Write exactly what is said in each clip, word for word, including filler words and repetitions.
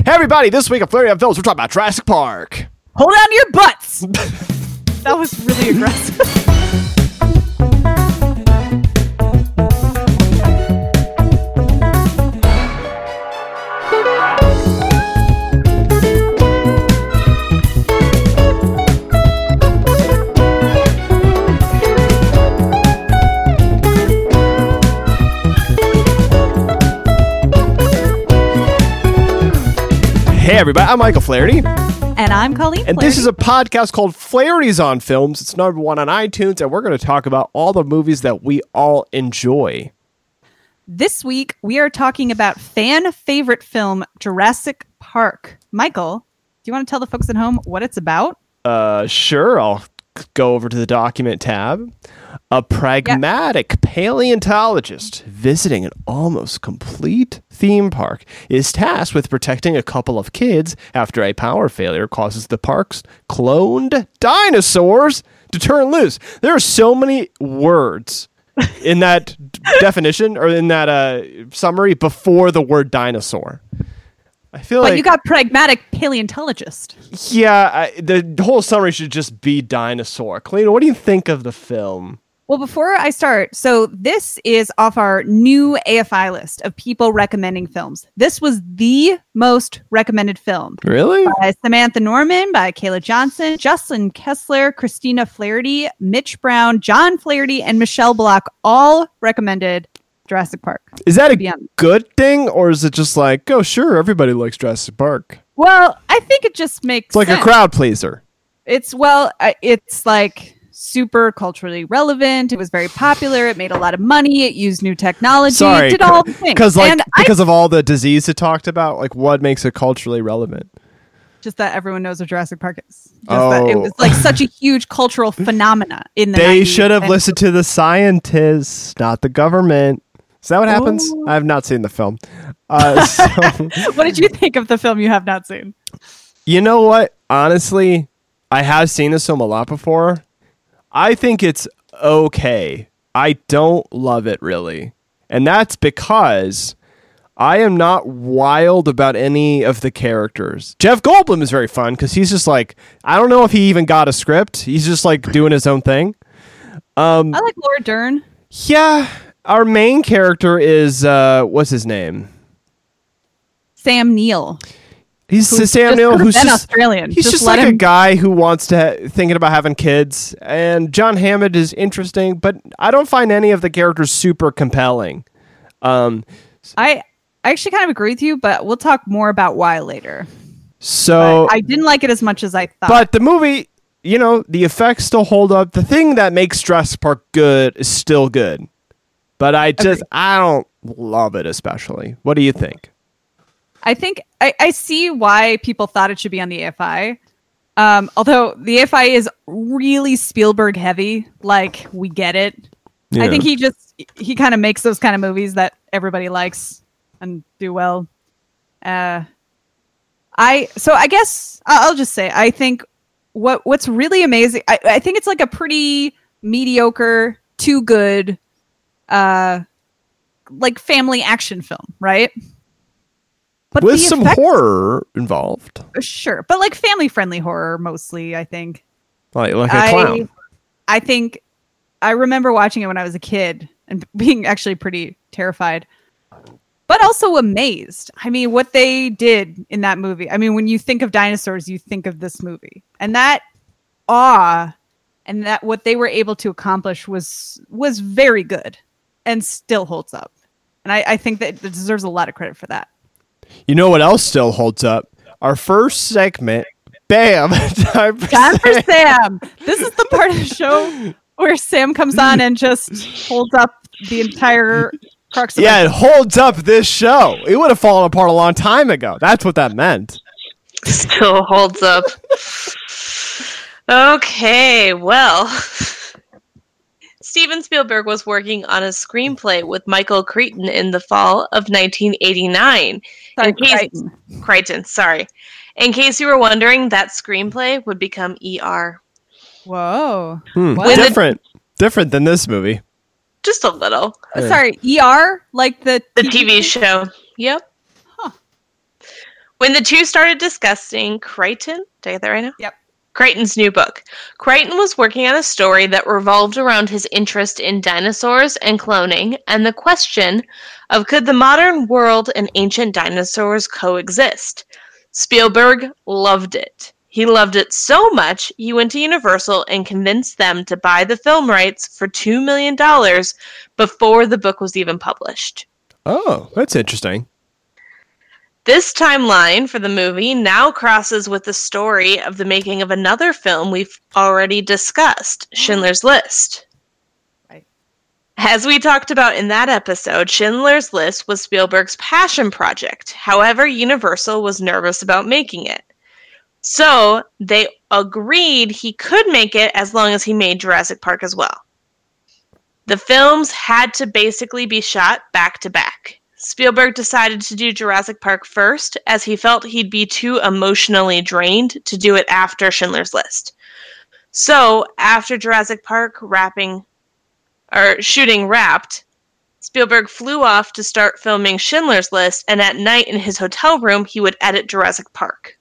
Hey everybody, this week on Flurry of Films, we're talking about Jurassic Park. Hold on to your butts! That was really aggressive. Hey everybody, I'm Michael Flaherty. And I'm Colleen And Flaherty. this is a podcast called Flaherty's on Films. It's number one on iTunes, and we're going to talk about all the movies that we all enjoy. This week, we are talking about fan favorite film, Jurassic Park. Michael, do you want to tell the folks at home what it's about? Uh, sure, I'll go over to the document tab. A pragmatic paleontologist visiting an almost complete theme park is tasked with protecting a couple of kids after a power failure causes the park's cloned dinosaurs to turn loose. There are so many words in that d- definition or in that uh, summary before the word dinosaur. I feel But like you got pragmatic paleontologist. yeah, I, the whole summary should just be dinosaur. Kalina, what do you think of the film? Well, before I start, so this is off our new A F I list of people recommending films. This was the most recommended film. Really? By Samantha Norman, by Kayla Johnson, Justin Kessler, Christina Flaherty, Mitch Brown, John Flaherty, and Michelle Block all recommended Jurassic Park. Is that a Beyond. good thing, or is it just like, oh, sure, everybody likes Jurassic Park? Well, I think it just makes It's like sense. a crowd pleaser. It's, well, uh, it's like super culturally relevant. It was very popular. It made a lot of money. It used new technology. Sorry, It did all the things. because like and because of all the disease it talked about. Like, what makes it culturally relevant? Just that everyone knows what Jurassic Park is. Just Oh. that it was like such a huge cultural phenomena in the They nineties. should have And- listened to the scientists, not the government. Is that what happens? Oh. I have not seen the film. Uh, so, What did you think of the film you have not seen? you know what? Honestly, I have seen this film a lot before. I think it's okay. I don't love it really. And that's because I am not wild about any of the characters. Jeff Goldblum is very fun because he's just like, I don't know if he even got a script. He's just like doing his own thing. Um, I like Laura Dern. yeah, our main character is, uh, what's his name? Sam Neill. He's Who's Sam just Neill, could've who's been just Australian. He's just, Just let like a him- guy who wants to ha- thinking about having kids. And John Hammond is interesting, but I don't find any of the characters super compelling. Um, I I actually kind of agree with you, but we'll talk more about why later. so, But I didn't like it as much as I thought. but the movie, you know, the effects still hold up. The thing that makes Jurassic Park good is still good, but I just Agreed. I don't love it especially. What do you think? I think I, I see why people thought it should be on the A F I. Um, although the A F I is really Spielberg heavy, like we get it. Yeah. I think he just he kind of makes those kind of movies that everybody likes and do well. Uh, I so I guess I- I'll just say I think what what's really amazing. I, I think it's like a pretty mediocre, too good, uh, like family action film, right? But With the some effects- horror involved, sure, but like family friendly horror mostly. I think. like like a I, clown. I think I remember watching it when I was a kid and being actually pretty terrified, but also amazed. I mean, what they did in that movie. I mean, when you think of dinosaurs, you think of this movie, and that awe and that what they were able to accomplish was was very good and still holds up. And I, I think that it deserves a lot of credit for that. You know what else still holds up? Our first segment, bam, time for Time for Sam. Sam. This is the part of the show where Sam comes on and just holds up the entire crux of Yeah, it. it holds up this show. It would have fallen apart a long time ago. That's what that meant. Still holds up. Okay, well. Steven Spielberg was working on a screenplay with Michael Crichton in the fall of nineteen eighty-nine. Sorry, In case- Crichton. Crichton, sorry. In case you were wondering, that screenplay would become E R. Whoa. Hmm, What? different. Different than this movie. Just a little. Yeah. Sorry, E R? Like the The T V show. Yep. Huh. When the two started discussing Crichton, did I get that right now? Yep. Crichton's new book. Crichton was working on a story that revolved around his interest in dinosaurs and cloning, and the question of could the modern world and ancient dinosaurs coexist? Spielberg loved it. He loved it so much, he went to Universal and convinced them to buy the film rights for two million dollars before the book was even published. Oh, that's interesting. This timeline for the movie now crosses with the story of the making of another film we've already discussed, Schindler's List. Right. As we talked about in that episode, Schindler's List was Spielberg's passion project. However, Universal was nervous about making it. So they agreed he could make it as long as he made Jurassic Park as well. The films had to basically be shot back to back. Spielberg decided to do Jurassic Park first, as he felt he'd be too emotionally drained to do it after Schindler's List. So, after Jurassic Park wrapping, or shooting wrapped, Spielberg flew off to start filming Schindler's List, and at night in his hotel room, he would edit Jurassic Park.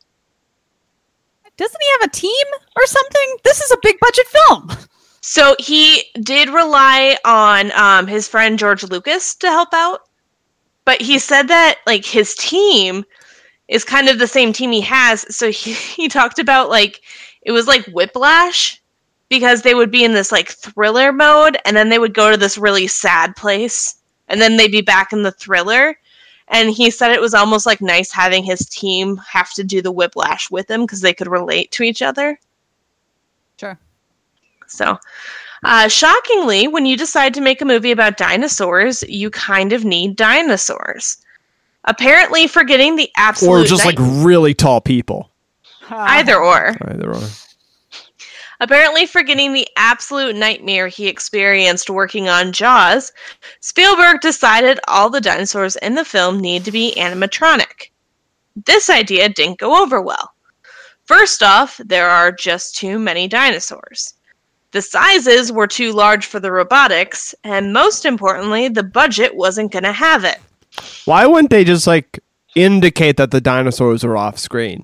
Doesn't he have a team or something? This is a big budget film. So, he did rely on um, his friend George Lucas to help out. But he said that, like, his team is kind of the same team he has. So he, he talked about, like, it was like Whiplash, because they would be in this, like, thriller mode, and then they would go to this really sad place, and then they'd be back in the thriller. And he said it was almost, like, nice having his team have to do the Whiplash with him, because they could relate to each other. Sure. So... Uh, shockingly, when you decide to make a movie about dinosaurs, you kind of need dinosaurs. Apparently, forgetting the absolute... Or just, night- like, really tall people. Either or. Either or. Apparently, forgetting the absolute nightmare he experienced working on Jaws, Spielberg decided all the dinosaurs in the film need to be animatronic. This idea didn't go over well. First off, there are just too many dinosaurs. The sizes were too large for the robotics, and most importantly, the budget wasn't going to have it. Why wouldn't they just, like, indicate that the dinosaurs are off screen?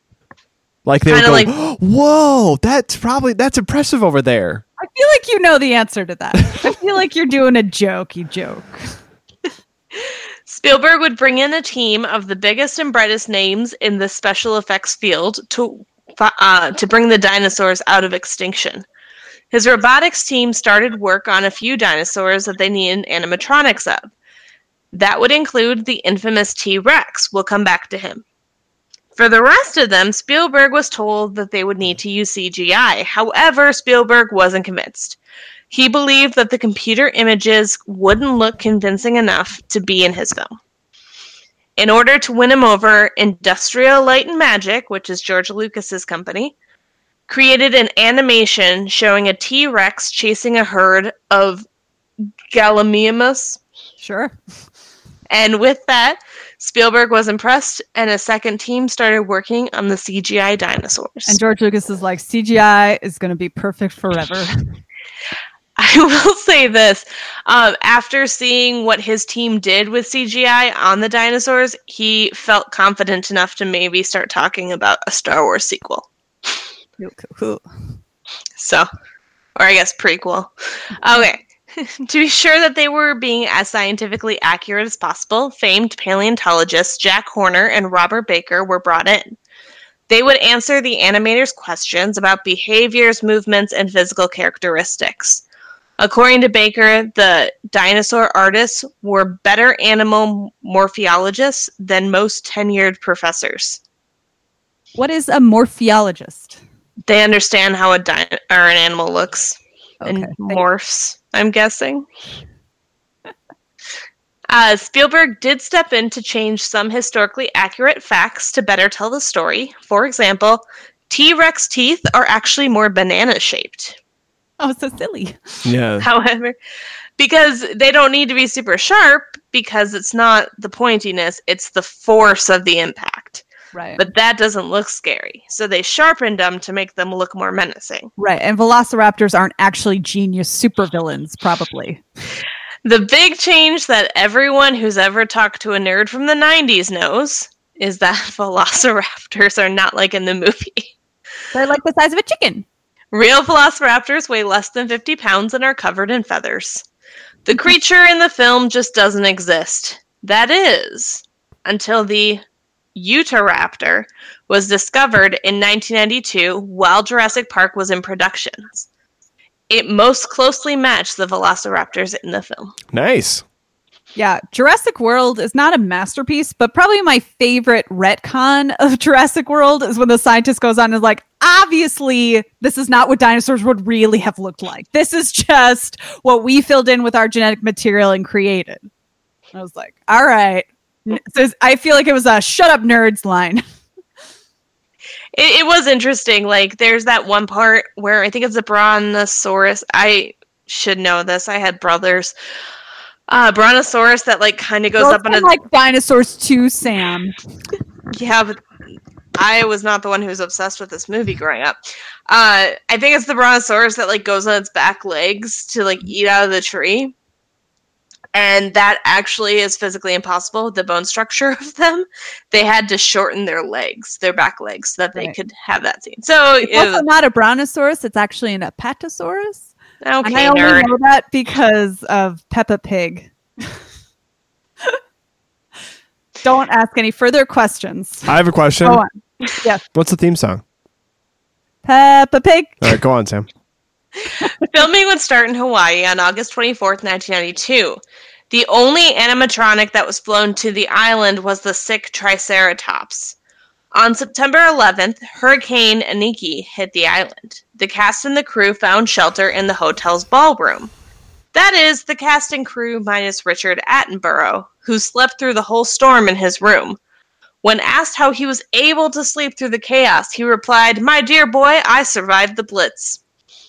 Like, they would Kinda go, like- whoa, that's probably, that's impressive over there. I feel like you know the answer to that. I feel like you're doing a jokey joke. Spielberg would bring in a team of the biggest and brightest names in the special effects field to uh, to bring the dinosaurs out of extinction. His robotics team started work on a few dinosaurs that they needed animatronics of. That would include the infamous T-Rex. We'll come back to him. For the rest of them, Spielberg was told that they would need to use C G I. However, Spielberg wasn't convinced. He believed that the computer images wouldn't look convincing enough to be in his film. In order to win him over, Industrial Light and Magic, which is George Lucas's company, created an animation showing a T-Rex chasing a herd of Gallimimus. Sure. And with that, Spielberg was impressed, and a second team started working on the C G I dinosaurs. And George Lucas is like, C G I is going to be perfect forever. I will say this. Um, after seeing what his team did with C G I on the dinosaurs, he felt confident enough to maybe start talking about a Star Wars sequel. Cool, cool, cool. So, or I guess prequel. Okay. To be sure that they were being as scientifically accurate as possible, famed paleontologists Jack Horner and Robert Baker were brought in. They would answer the animators' questions about behaviors, movements, and physical characteristics. According to Baker, the dinosaur artists were better animal morphologists than most tenured professors. What is a morphologist? They understand how a di- or an animal looks and Okay. morphs, I'm guessing. uh, Spielberg did step in to change some historically accurate facts to better tell the story. For example, T-Rex teeth are actually more banana-shaped. Oh, so silly. Yeah. However, because they don't need to be super sharp, because it's not the pointiness, it's the force of the impact. Right. But that doesn't look scary. So they sharpened them to make them look more menacing. Right. And velociraptors aren't actually genius supervillains, probably. The big change that everyone who's ever talked to a nerd from the nineties knows is that velociraptors are not like in the movie. They're like the size of a chicken. Real velociraptors weigh less than fifty pounds and are covered in feathers. The creature in the film just doesn't exist. That is, until the Utahraptor was discovered in nineteen ninety-two while Jurassic Park was in production. It most closely matched the velociraptors in the film. Nice. Yeah, Jurassic World is not a masterpiece, but probably my favorite retcon of Jurassic World is when the scientist goes on and is like, obviously, this is not what dinosaurs would really have looked like. This is just what we filled in with our genetic material and created. I was like, all right. So I feel like it was a shut up nerds line. It, it was interesting. Like, there's that one part where I think it's a brontosaurus. I should know this. I had brothers. Uh, brontosaurus that like kind of goes Those up on a like dinosaurs too, Sam. Yeah, but I was not the one who was obsessed with this movie growing up. Uh, I think it's the brontosaurus that like goes on its back legs to like eat out of the tree, and that actually is physically impossible with the bone structure of them. They had to shorten their legs, their back legs, so that they Right. could have that scene. So It's it also was, not a brontosaurus. It's actually an apatosaurus. okay, And I only nerd. know that because of Peppa Pig. Don't ask any further questions. I have a question. Go on. Yes. What's the theme song? Peppa Pig. All right, go on, Sam. Filming would start in Hawaii on August twenty-fourth, nineteen ninety-two. The only animatronic that was flown to the island was the sick Triceratops. On September eleventh, Hurricane Aniki hit the island. The cast and the crew found shelter in the hotel's ballroom. That is, the cast and crew minus Richard Attenborough, who slept through the whole storm in his room. When asked how he was able to sleep through the chaos, he replied, "My dear boy, I survived the Blitz."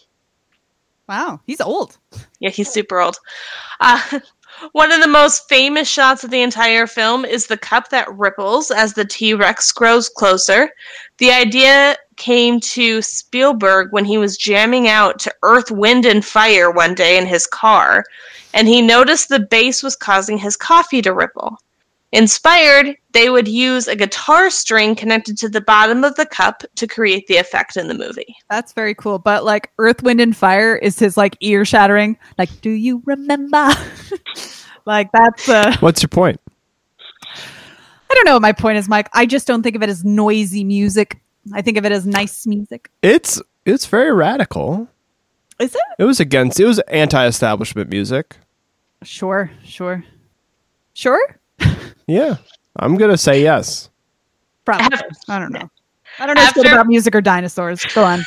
Wow, he's old. Yeah, he's super old. Uh, one of the most famous shots of the entire film is the cup that ripples as the T-Rex grows closer. The idea came to Spielberg when he was jamming out to Earth, Wind, and Fire one day in his car, and he noticed the bass was causing his coffee to ripple. Inspired, they would use a guitar string connected to the bottom of the cup to create the effect in the movie. That's very cool. But like Earth, Wind, and Fire is his like ear shattering. Like, do you remember? Like that's uh What's your point? I don't know what my point is, Mike. I just don't think of it as noisy music. I think of it as nice music. It's it's very radical. Is it? It was against. It was anti-establishment music. Sure, sure. Sure? Yeah, I'm gonna say yes. Probably. I don't know. I don't know After- shit about music or dinosaurs. Go on.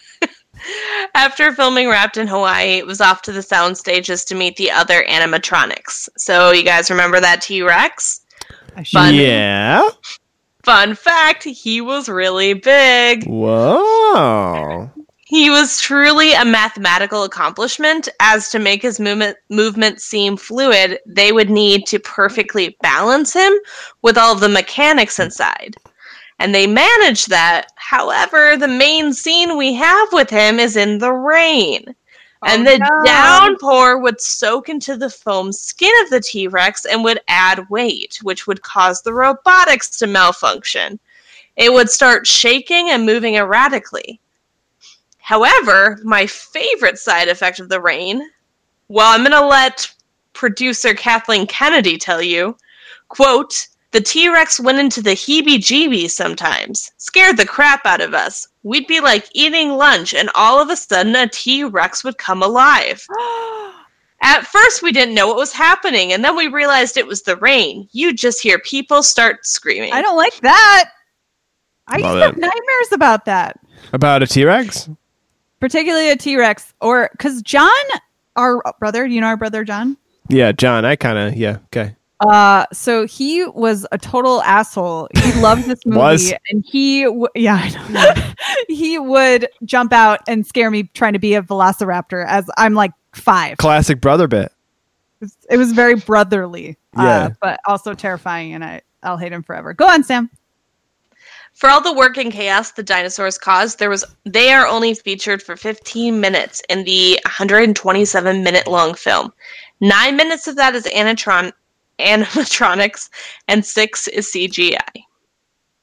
After filming wrapped in Hawaii, it was off to the sound stages to meet the other animatronics. So you guys remember that T-Rex? I should- Fun. Yeah. Fun fact, he was really big. Whoa. He was truly a mathematical accomplishment, as to make his movement movement seem fluid, they would need to perfectly balance him with all of the mechanics inside. And they managed that. However, the main scene we have with him is in the rain. And Oh, the no. downpour would soak into the foam skin of the T-Rex and would add weight, which would cause the robotics to malfunction. It would start shaking and moving erratically. However, my favorite side effect of the rain, well, I'm going to let producer Kathleen Kennedy tell you, quote, "The T-Rex went into the heebie-jeebies sometimes, scared the crap out of us. We'd be like eating lunch and all of a sudden a T-Rex would come alive. At first we didn't know what was happening and then we realized it was the rain. You'd just hear people start screaming." I don't like that. I used Love to have it. nightmares about that. About a T-Rex? Particularly a T-Rex. Or because John, our brother, you know our brother John? Yeah, John. I kind of. Yeah. Okay. Uh, so he was a total asshole. He loved this movie, Was? and he, w- yeah, I know. He would jump out and scare me trying to be a velociraptor as I'm like five. Classic brother bit. It was, it was very brotherly, uh, Yeah. but also terrifying, and I, I'll hate him forever. Go on, Sam. For all the work and chaos the dinosaurs caused, there was they are only featured for fifteen minutes in the one hundred twenty-seven minute long film. Nine minutes of that is animatron- animatronics, and six is C G I.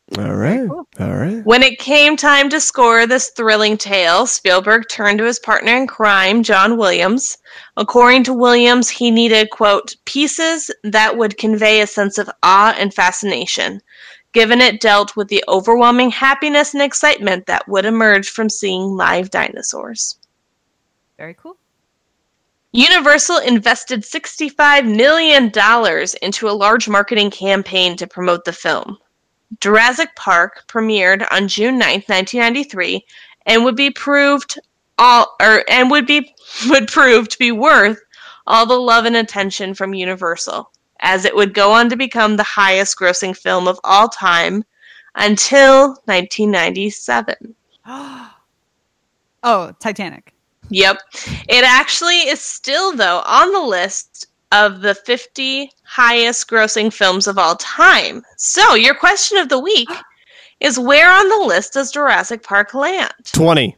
All right. Cool. All right. When it came time to score this thrilling tale, Spielberg turned to his partner in crime, John Williams. According to Williams, he needed, quote, pieces that would convey a sense of awe and fascination, given it dealt with the overwhelming happiness and excitement that would emerge from seeing live dinosaurs. Very cool. Universal invested sixty-five million dollars into a large marketing campaign to promote the film. Jurassic Park premiered on June ninth, nineteen ninety-three, and would be proved all or and would be would prove to be worth all the love and attention from Universal, as it would go on to become the highest grossing film of all time until nineteen ninety-seven. Oh, Titanic. Yep. It actually is still, though, on the list of the fifty highest grossing films of all time. So, your question of the week is, where on the list does Jurassic Park land? twenty.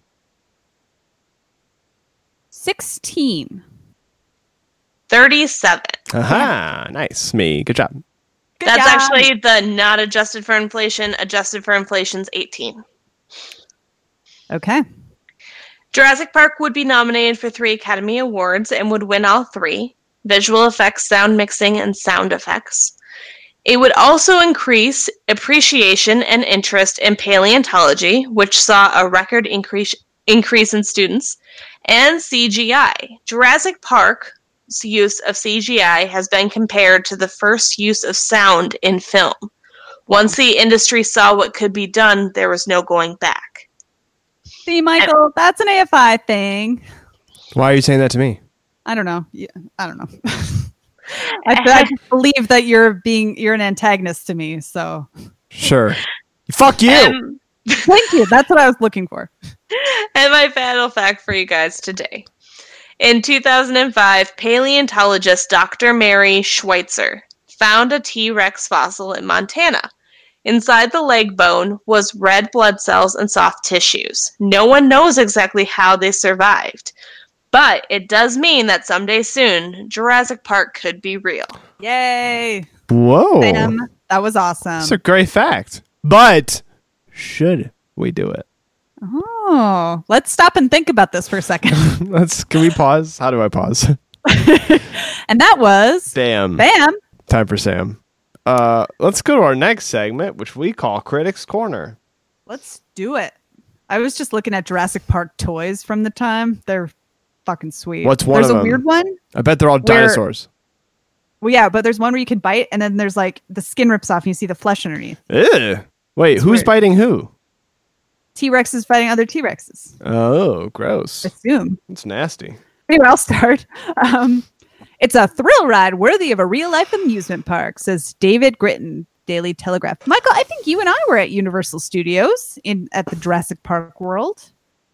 sixteen. thirty-seven. Aha, nice. Me. Good job. Good That's job. actually the not adjusted for inflation. Adjusted for inflation's eighteen. Okay. Jurassic Park would be nominated for three Academy Awards and would win all three: visual effects, sound mixing, and sound effects. It would also increase appreciation and interest in paleontology, which saw a record increase increase in students, and C G I. Jurassic Park's use of C G I has been compared to the first use of sound in film. Once the industry saw what could be done, there was no going back. See, Michael, and- that's an A F I thing. Why are you saying that to me? I don't know. Yeah, I don't know. I, I believe that you're being you're an antagonist to me. So sure, fuck you. Um, Thank you. That's what I was looking for. And my final fact for you guys today: in two thousand five, paleontologist Doctor Mary Schweitzer found a T-Rex fossil in Montana. Inside the leg bone was red blood cells and soft tissues. No one knows exactly how they survived. But it does mean that someday soon, Jurassic Park could be real. Yay! Whoa. Sam, that was awesome. That's a great fact. But should we do it? Oh, let's stop and think about this for a second. Let's. Can we pause? How do I pause? And that was... Bam. Bam. Time for Sam. Uh, let's go to our next segment, which we call Critics Corner. Let's do it. I was just looking at Jurassic Park toys from the time. They're fucking sweet. What's one there's of a them? Weird one. I bet they're all where, dinosaurs. Well, yeah, but there's one where you can bite, and then there's like the skin rips off, and you see the flesh underneath. Ew. Wait, It's who's weird. biting who? T-Rex is fighting other T-Rexes. Oh, gross. Assume. It's nasty. Anyway, I'll start. Um, it's a thrill ride worthy of a real-life amusement park, says David Gritton, Daily Telegraph. Michael, I think you and I were at Universal Studios in at the Jurassic Park World.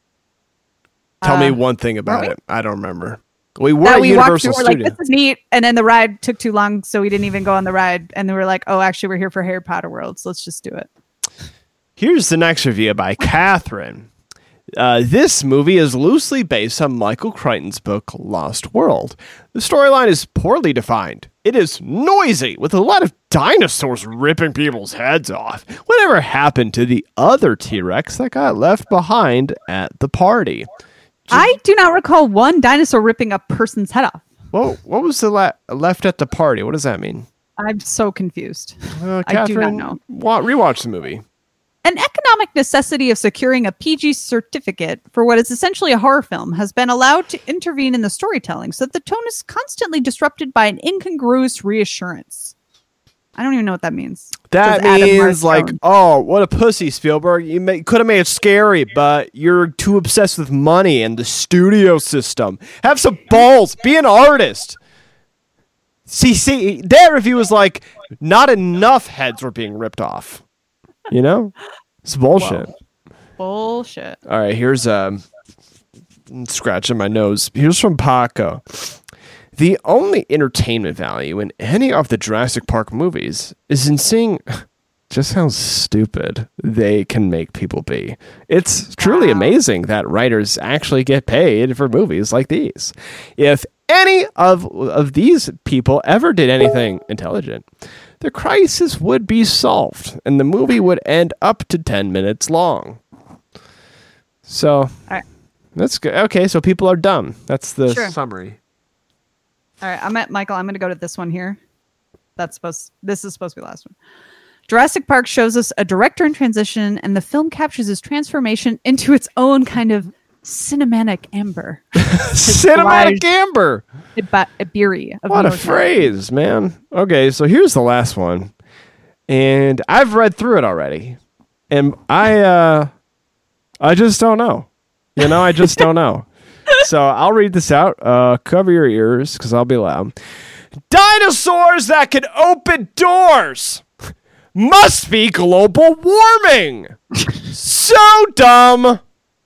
Tell Uh, me one thing about we? it. I don't remember. We were That at we walked Universal through, we're like, Studios. this is neat, and then the ride took too long, so we didn't even go on the ride. And then we were like, oh, actually, we're here for Harry Potter World, so let's just do it. Here's the next review by Catherine. Uh, this movie is loosely based on Michael Crichton's book Lost World. The storyline is poorly defined. It is noisy, with a lot of dinosaurs ripping people's heads off. Whatever happened to the other T-Rex that got left behind at the party? I do not recall one dinosaur ripping a person's head off. Well, what was the la- left at the party? What does that mean? I'm so confused. Uh, I do not Catherine, know. Wa- rewatch the movie. An economic necessity of securing a P G certificate for what is essentially a horror film has been allowed to intervene in the storytelling so that the tone is constantly disrupted by an incongruous reassurance. I don't even know what that means. That Says Adam means like, Marstone. oh, what a pussy, Spielberg. You may, could have made it scary, but you're too obsessed with money and the studio system. Have some balls. Be an artist. See, see, that review was like, not enough heads were being ripped off. You know? It's bullshit. Bullshit. All right, here's um, scratching my nose. Here's from Paco. The only entertainment value in any of the Jurassic Park movies is in seeing just how stupid they can make people be. It's truly Wow. amazing that writers actually get paid for movies like these. If any of of these people ever did anything intelligent, the crisis would be solved, and the movie would end up to ten minutes long. So, All right. that's good. Okay, so people are dumb. That's the Sure. summary. All right, I'm at Michael. I'm going to go to this one here. That's supposed. This is supposed to be the last one. Jurassic Park shows us a director in transition, and the film captures his transformation into its own kind of cinematic amber. Cinematic amber. Iba- Iberi of What a North phrase, man. Okay, so here's the last one. And I've read through it already. And I uh I just don't know. You know, I just don't know. So I'll read this out. Uh cover your ears because I'll be loud. Dinosaurs that can open doors must be global warming. So dumb.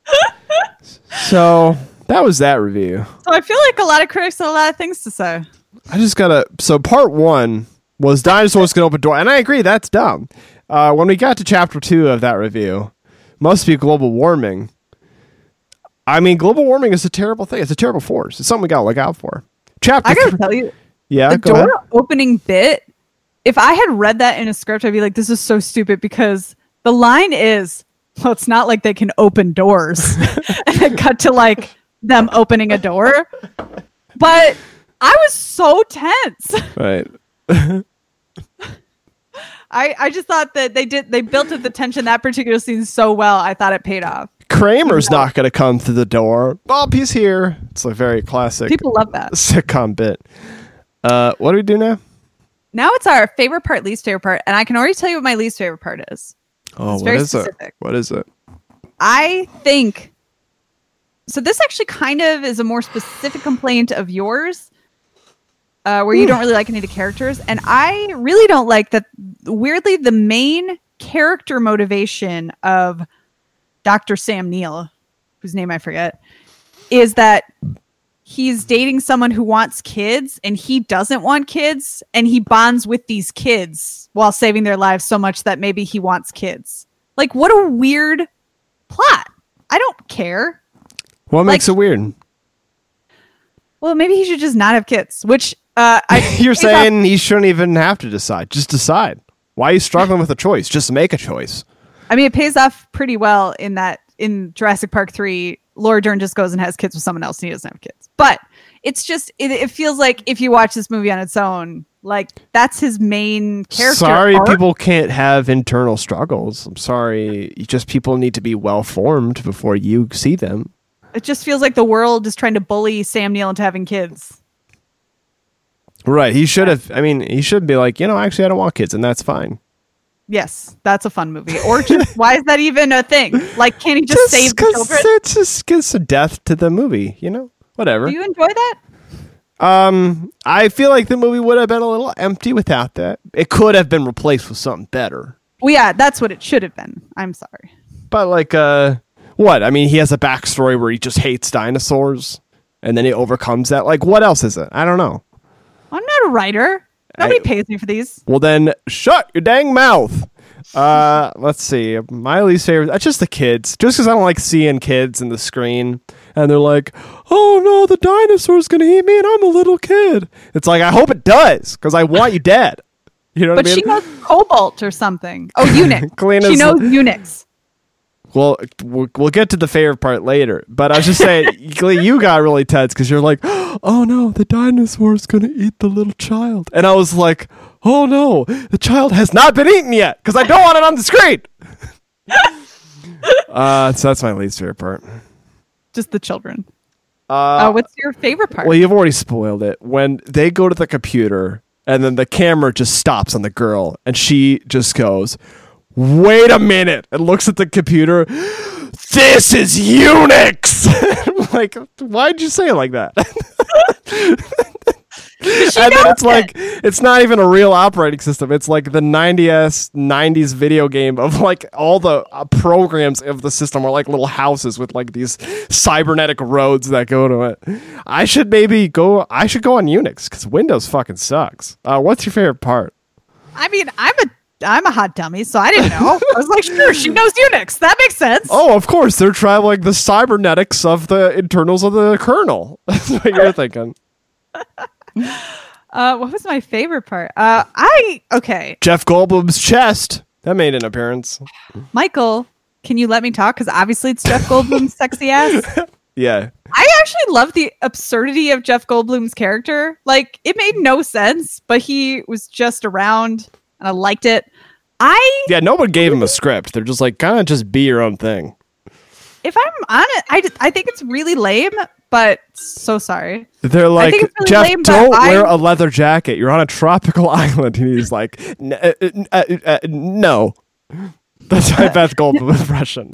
So that was that review. So I feel like a lot of critics have a lot of things to say. I just gotta. So part one was dinosaurs can open door, and I agree that's dumb. Uh, when we got to chapter two of that review, must be global warming. I mean, global warming is a terrible thing. It's a terrible force. It's something we gotta look out for. Chapter. I gotta th- tell you, yeah, the go ahead. door opening bit. If I had read that in a script, I'd be like, "This is so stupid," because the line is, "Well, it's not like they can open doors," and then cut to like them opening a door. But I was so tense. Right. I, I just thought that they did they built up the tension that particular scene so well. I thought it paid off. Kramer's not gonna come through the door. Bob, he's here. It's a very classic People love that. sitcom bit. Uh, what do we do now? Now it's our favorite part, least favorite part, and I can already tell you what my least favorite part is. Oh, It's what very is specific. it? What is it? I think so. This actually kind of is a more specific complaint of yours, uh, where you don't really like any of the characters, and I really don't like that. Weirdly, the main character motivation of Doctor Sam Neill, whose name I forget, is that he's dating someone who wants kids, and he doesn't want kids, and he bonds with these kids while saving their lives so much that maybe he wants kids. Like, what a weird plot. I don't care. What makes Like- it weird? Well, maybe he should just not have kids, which uh, I You're pays off- saying he shouldn't even have to decide. Just decide. Why are you struggling with a choice? Just make a choice. I mean, it pays off pretty well in that in Jurassic Park three, Laura Dern just goes and has kids with someone else and he doesn't have kids. But it's just, it, it feels like if you watch this movie on its own, like that's his main character. Sorry, arc. people can't have internal struggles. I'm sorry. You just people need to be well formed before you see them. It just feels like the world is trying to bully Sam Neill into having kids. Right. He should have. I mean, he should be like, you know, actually, I don't want kids, and that's fine. Yes, that's a fun movie. Or just, why is that even a thing? Like, can't he just, save the 'cause children? it just gives a death to the movie. You know, whatever. Do you enjoy that? Um, I feel like the movie would have been a little empty without that. It could have been replaced with something better. Well, yeah, that's what it should have been. I'm sorry. But like, uh, what? I mean, he has a backstory where he just hates dinosaurs, and then he overcomes that. Like, what else is it? I don't know. I'm not a writer. Nobody I- pays me for these. Well, then shut your dang mouth. Uh, let's see. My least favorite. That's just the kids. Just because I don't like seeing kids in the screen, and they're like, "Oh no, the dinosaur's gonna eat me," and I'm a little kid. It's like I hope it does because I want you dead. You know what But I mean? she knows Cobalt or something. Oh, Unix. Clean she as- knows Unix. Well, we'll we'll get to the favorite part later. But I was just saying, Glee, you got really tense because you're like, "Oh no, the dinosaur's gonna eat the little child," and I was like, "Oh no, the child has not been eaten yet because I don't want it on the screen." uh, so that's my least favorite part. Just the children. Uh, Uh, what's your favorite part? well, you've already spoiled it. When they go to the computer and then the camera just stops on the girl and she just goes, "Wait a minute," and looks at the computer. "This is Unix." I'm like, why'd you say it like that? And then it's like, it's not even a real operating system. It's like the nineties nineties video game of like all the uh, programs of the system are like little houses with like these cybernetic roads that go to it. I should maybe go, I should go on Unix because Windows fucking sucks. Uh, what's your favorite part? I mean, I'm a I'm a hot dummy, so I didn't know. I was like, sure, she knows Unix. That makes sense. Oh, of course, they're traveling the cybernetics of the internals of the kernel. That's what you're thinking. Uh, what was my favorite part? Uh, I okay. Jeff Goldblum's chest that made an appearance. Michael, can you let me talk? Because obviously it's Jeff Goldblum's sexy ass. Yeah. I actually love the absurdity of Jeff Goldblum's character. Like, it made no sense, but he was just around, and I liked it. I yeah. No one gave him a script. They're just like, kind of just be your own thing. If I'm honest, I just, I think it's really lame. But so sorry. They're like, really Jeff, lame, don't I... wear a leather jacket. You're on a tropical island. And he's like, N- uh, uh, uh, no. That's my Beth Goldblum impression.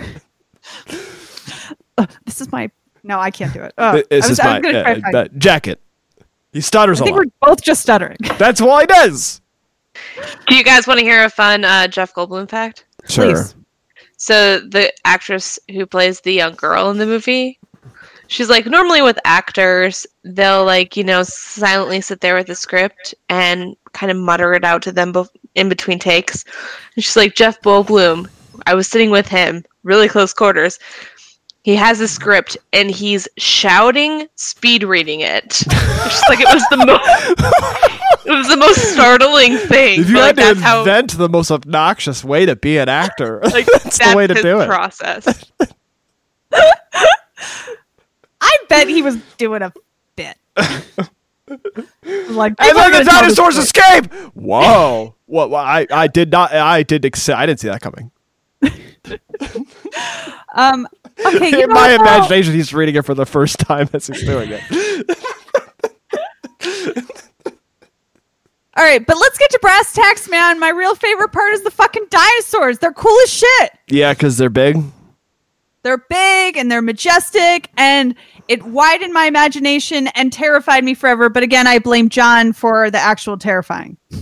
Uh, this is my... No, I can't do it. Oh, this I was, is I was my gonna try uh, uh, jacket. He stutters I a think lot. we're both just stuttering. That's all he does. Do you guys want to hear a fun uh, Jeff Goldblum fact? Sure. Please. So the actress who plays the young girl in the movie, she's like, normally with actors, they'll like, you know, silently sit there with the script and kind of mutter it out to them bef- in between takes. And she's like, Jeff Goldblum, I was sitting with him, really close quarters. He has a script and he's shouting, speed reading it. Just like it was the most, it was the most startling thing. If you Like, had to that's invent how, the most obnoxious way to be an actor, like, that's, that's the way to his do it. process. I bet he was doing a bit. Like, And then the people dinosaurs know this escape. Whoa! What? what I I did not. I did. Ex- I didn't see that coming. story. Um. Okay. You In know my what, though? imagination, he's reading it for the first time as he's doing it. All right, but let's get to brass tacks, man. My real favorite part is the fucking dinosaurs. They're cool as shit. Yeah, because they're big. They're big and they're majestic, and it widened my imagination and terrified me forever. But again, I blame John for the actual terrifying. So,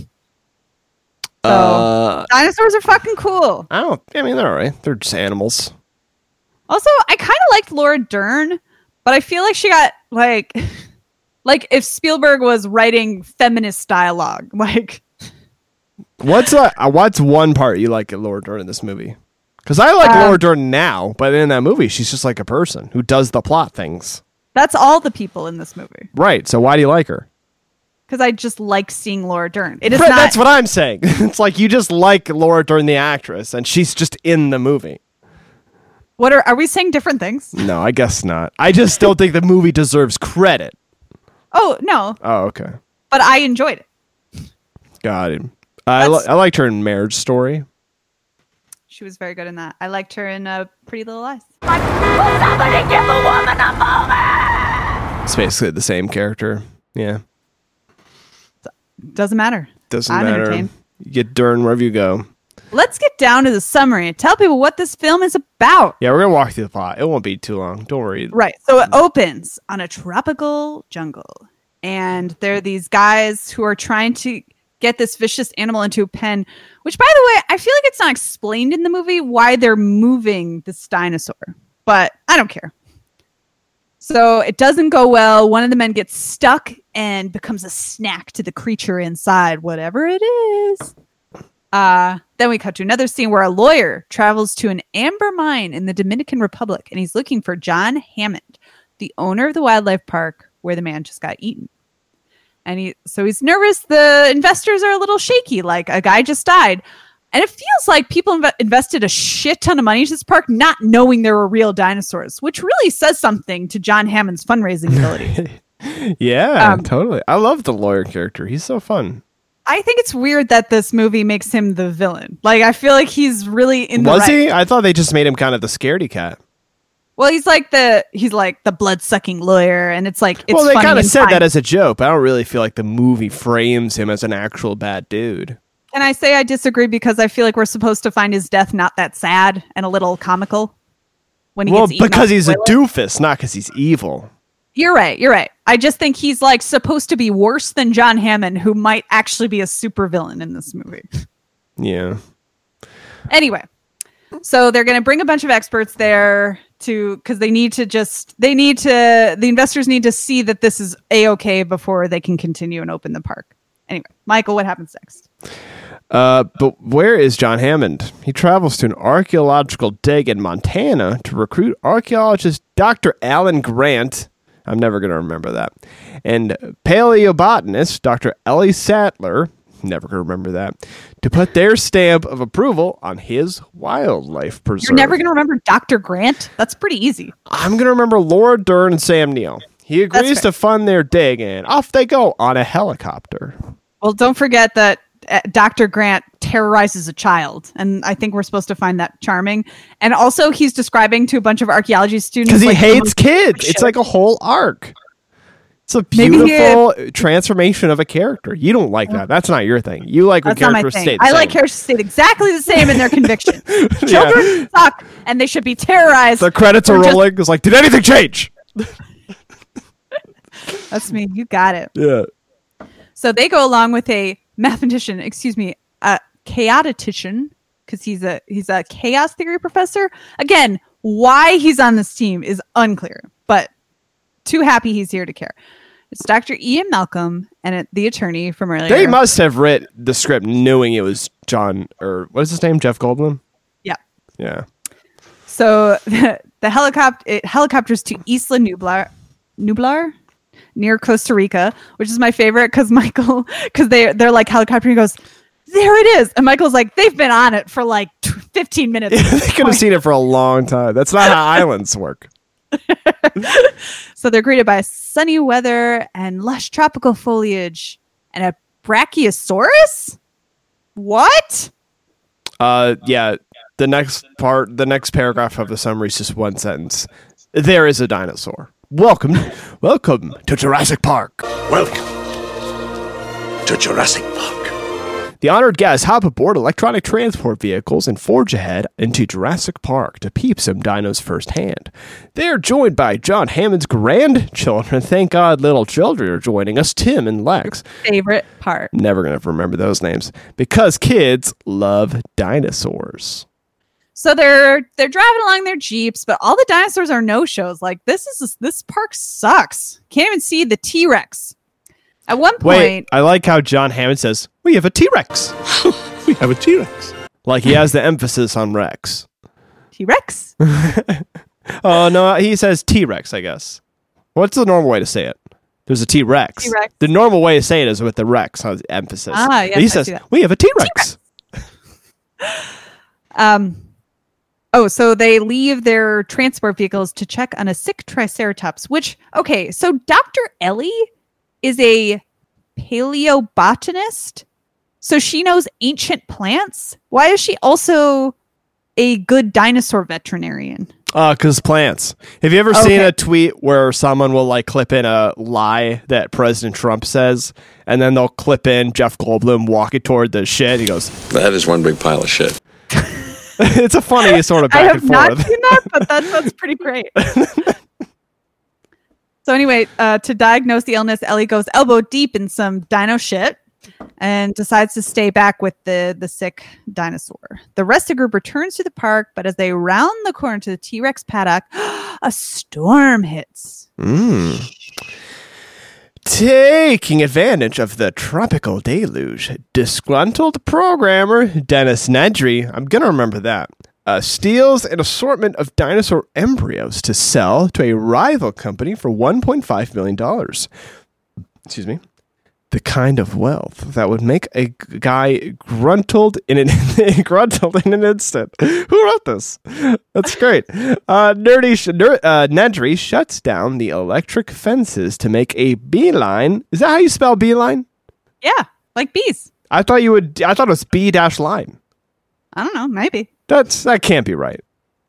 Uh, dinosaurs are fucking cool. I don't. I mean, they're all right. They're just animals. Also, I kind of liked Laura Dern, but I feel like she got like, like if Spielberg was writing feminist dialogue, like. What's uh, what's one part you like at Laura Dern in this movie? Because I like Um, Laura Dern now, but in that movie, she's just like a person who does the plot things. That's all the people in this movie. Right. So why do you like her? Because I just like seeing Laura Dern. It is Right, not. that's what I'm saying. It's like you just like Laura Dern, the actress, and she's just in the movie. What are are we saying different things? No, I guess not. I just don't think the movie deserves credit. Oh no, Oh, okay. but I enjoyed it. Got it. I, li- That's- I liked her in Marriage Story. She was very good in that. I liked her in uh, Pretty Little Lies. It's basically the same character. Yeah. Doesn't matter. Doesn't I'm matter. entertained. You get Dern wherever you go. Let's get down to the summary and tell people what this film is about. Yeah, we're going to walk through the plot. It won't be too long. Don't worry. Right. So it opens on a tropical jungle, and there are these guys who are trying to get this vicious animal into a pen, which, by the way, I feel like it's not explained in the movie why they're moving this dinosaur, but I don't care. So it doesn't go well. One of the men gets stuck and becomes a snack to the creature inside, whatever it is. Uh, then we cut to another scene where a lawyer travels to an amber mine in the Dominican Republic, and he's looking for John Hammond, the owner of the wildlife park where the man just got eaten. And he, so he's nervous. The investors are a little shaky, like a guy just died. And it feels like people inv- invested a shit ton of money to this park, not knowing there were real dinosaurs, which really says something to John Hammond's fundraising ability. Yeah, Um, totally. I love the lawyer character. He's so fun. I think it's weird that this movie makes him the villain. Like, I feel like he's really in the Was right. he? I thought they just made him kind of the scaredy cat. Well, he's like the he's like the blood sucking lawyer, and it's like it's well, they funny kind of and said fine. that as a joke, but I don't really feel like the movie frames him as an actual bad dude. Can I say I disagree because I feel like we're supposed to find his death not that sad and a little comical when he Well, gets eaten because off he's the a toilet? doofus, not because he's evil. You're right. You're right. I just think he's like supposed to be worse than John Hammond, who might actually be a supervillain in this movie. Yeah. Anyway, so they're going to bring a bunch of experts there to because they need to just they need to the investors need to see that this is a-okay before they can continue and open the park. Anyway, Michael, what happens next? Uh, but where is John Hammond? He travels to an archaeological dig in Montana to recruit archaeologist Doctor Alan Grant. I'm never going to remember that. And paleobotanist Doctor Ellie Sattler, never going to remember that, to put their stamp of approval on his wildlife preserve. You're never going to remember Doctor Grant? That's pretty easy. I'm going to remember Laura Dern and Sam Neill. He agrees to fund their dig, and off they go on a helicopter. Well, don't forget that uh, Doctor Grant terrorizes a child, and I think we're supposed to find that charming. And also, he's describing to a bunch of archaeology students because he like, hates kids. It's like a whole arc. It's a beautiful had, transformation of a character. You don't like that. That's not your thing. You like when characters stay the I same. like characters stay exactly the same in their conviction. Children yeah. suck, and they should be terrorized. The credits are rolling. Just... It's like, did anything change? That's me. You got it. Yeah. So they go along with a mathematician, excuse me, a chaotician, because he's a he's a chaos theory professor. Again, why he's on this team is unclear, but too happy he's here to care. It's Doctor Ian Malcolm and it, the attorney from earlier. They must have read the script knowing it was John, or what is his name? Jeff Goldblum? Yeah. Yeah. So the, the helicopter it helicopters to Isla Nublar, Nublar near Costa Rica, which is my favorite because Michael, because they, they're like helicopter, he goes, there it is. And Michael's like, they've been on it for like fifteen minutes. Yeah, they could have seen it for a long time. That's not how islands work. So they're greeted by sunny weather and lush tropical foliage and a brachiosaurus. What? Uh, yeah. The next part, the next paragraph of the summary is just one sentence. There is a dinosaur. Welcome, welcome to Jurassic Park. Welcome to Jurassic Park. The honored guests hop aboard electronic transport vehicles and forge ahead into Jurassic Park to peep some dinos firsthand. They are joined by John Hammond's grandchildren. Thank God little children are joining us, Tim and Lex. Favorite part. Never going to remember those names. Because kids love dinosaurs. So they're they're driving along their Jeeps, but all the dinosaurs are no-shows. Like, this is this park sucks. Can't even see the T-Rex. At one point... Wait, I like how John Hammond says, we have a T-Rex. We have a T-Rex. Like he has the emphasis on Rex. T-Rex? Oh, no, he says T-Rex, I guess. What's the normal way to say it? There's a T-Rex. T-Rex. The normal way to say it is with the Rex on emphasis. Ah, yes, he I says, see that. we have a T-Rex. T-Rex. um... Oh, so they leave their transport vehicles to check on a sick Triceratops, which, okay, so Doctor Ellie is a paleobotanist, so she knows ancient plants. Why is she also a good dinosaur veterinarian? Uh, because plants. Have you ever Okay. seen a tweet where someone will like clip in a lie that President Trump says, and then they'll clip in Jeff Goldblum walking toward the shit? He goes, That is one big pile of shit. it's a funny sort of I back have and not forth. seen that, but that, that's pretty great. So anyway, uh, to diagnose the illness, Ellie goes elbow deep in some dino shit and decides to stay back with the, the sick dinosaur. The rest of the group returns to the park, but as they round the corner to the T-Rex paddock, a storm hits. Mm. Taking advantage of the tropical deluge, disgruntled programmer Dennis Nedry, I'm going to remember that, uh, steals an assortment of dinosaur embryos to sell to a rival company for one point five million dollars. Excuse me. The kind of wealth that would make a g- guy gruntled in an gruntled in an instant. Who wrote this? That's great. Uh, nerdy sh- ner- uh, Nedry shuts down the electric fences to make a beeline. Is that how you spell beeline? Yeah, like bees. I thought you would. I thought it was B dash line. I don't know, maybe. That's that can't be right.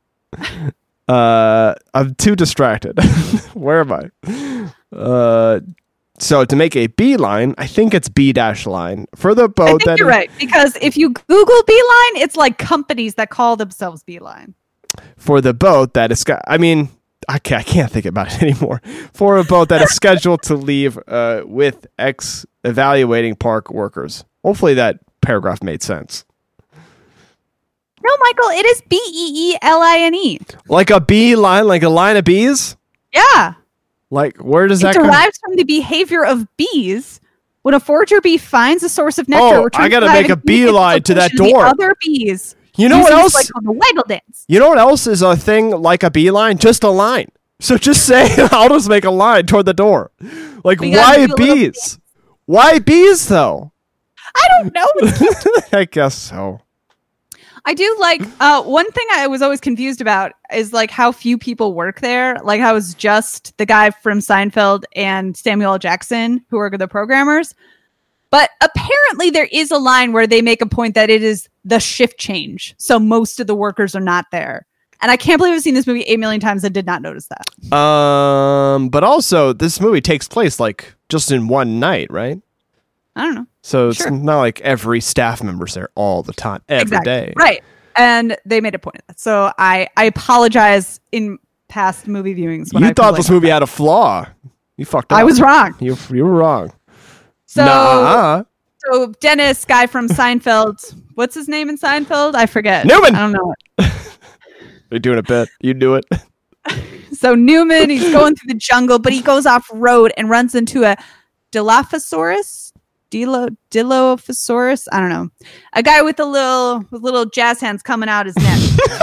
Uh, I'm too distracted. Where am I? Uh. So to make a beeline, I think it's B dash line for the boat. I think that you're right, because if you Google Beeline, it's like companies that call themselves Beeline. For the boat that is, I mean, I can't, I can't think about it anymore. For a boat that is scheduled to leave uh, with ex evaluating park workers. Hopefully that paragraph made sense. No, Michael, it is B E E L I N E. Like a bee line, like a line of bees? Yeah. Like, where does It that come? derives from the behavior of bees. When a forager bee finds a source of nectar, Oh, returns I gotta to the hive make a and communicates beeline its to that location door. The other bees. You know what using else? Like called the waggle dance. You know what else is a thing like a beeline? Just a line. So just say, I'll just make a line toward the door. Like, We gotta why do a little bees? Why bees, though? I don't know. It's I guess so. I do like uh, one thing I was always confused about is like how few people work there. Like how it's just the guy from Seinfeld and Samuel L. Jackson who are the programmers. But apparently there is a line where they make a point that it is the shift change. So most of the workers are not there. And I can't believe I've seen this movie eight million times and did not notice that. Um, but also this movie takes place like just in one night, right? I don't know. So it's Sure. not like every staff member's there all the time, every Exactly. day. Right. And they made a point of that. So I, I apologize in past movie viewings. When You I thought this complained movie had a flaw. You fucked up. I was wrong. You, you were wrong. So, Nuh-uh. so Dennis, guy from Seinfeld, what's his name in Seinfeld? I forget. Newman. I don't know. You're doing a bit. You do it. So Newman, he's going through the jungle, but he goes off road and runs into a Dilophosaurus. Dilo Dilophosaurus. I don't know. A guy with a little with little jazz hands coming out his neck.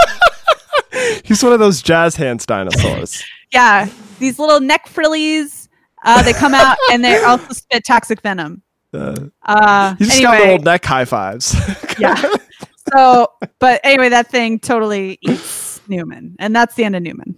He's one of those jazz hands dinosaurs. Yeah, these little neck frillies. Uh, they come out and they also spit toxic venom. Uh, Uh, he's just anyway, got little neck high fives. yeah. So, but anyway, that thing totally eats Newman, and that's the end of Newman.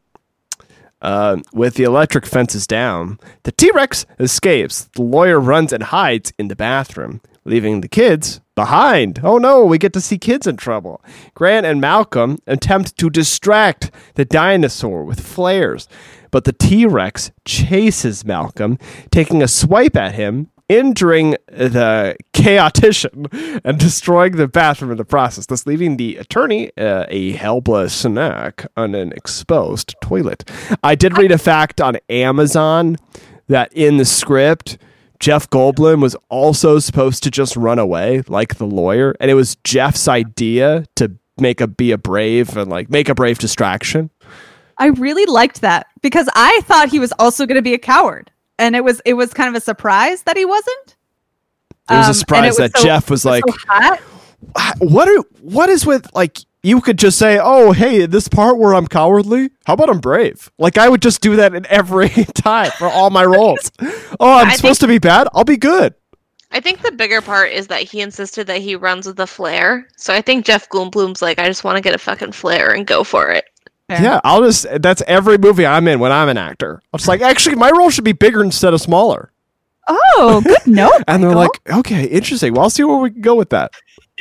Uh, with the electric fences down, the T-Rex escapes. The lawyer runs and hides in the bathroom, leaving the kids behind. Oh no, we get to see kids in trouble. Grant and Malcolm attempt to distract the dinosaur with flares, but the T-Rex chases Malcolm, taking a swipe at him, injuring the chaotician and destroying the bathroom in the process, thus leaving the attorney uh, a helpless snack on an exposed toilet. I did read a fact on Amazon that in the script, Jeff Goldblum was also supposed to just run away like the lawyer, and it was Jeff's idea to make a be a brave and like make a brave distraction. I really liked that because I thought he was also going to be a coward. And it was it was kind of a surprise that he wasn't. It was Um, a surprise and it that so- Jeff was it like, so hot. what are what is with like you could just say, oh hey, this part where I'm cowardly, how about I'm brave? Like I would just do that in every time for all my roles. Oh, I'm I supposed think- to be bad, I'll be good. I think the bigger part is that he insisted that he runs with a flare. So I think Jeff Goldblum's like, I just want to get a fucking flare and go for it. Fair. Yeah, I'll just that's every movie I'm in when I'm an actor. I'm just like, actually my role should be bigger instead of smaller. Oh, good note. And they're Michael. like, okay, interesting. Well, I'll see where we can go with that.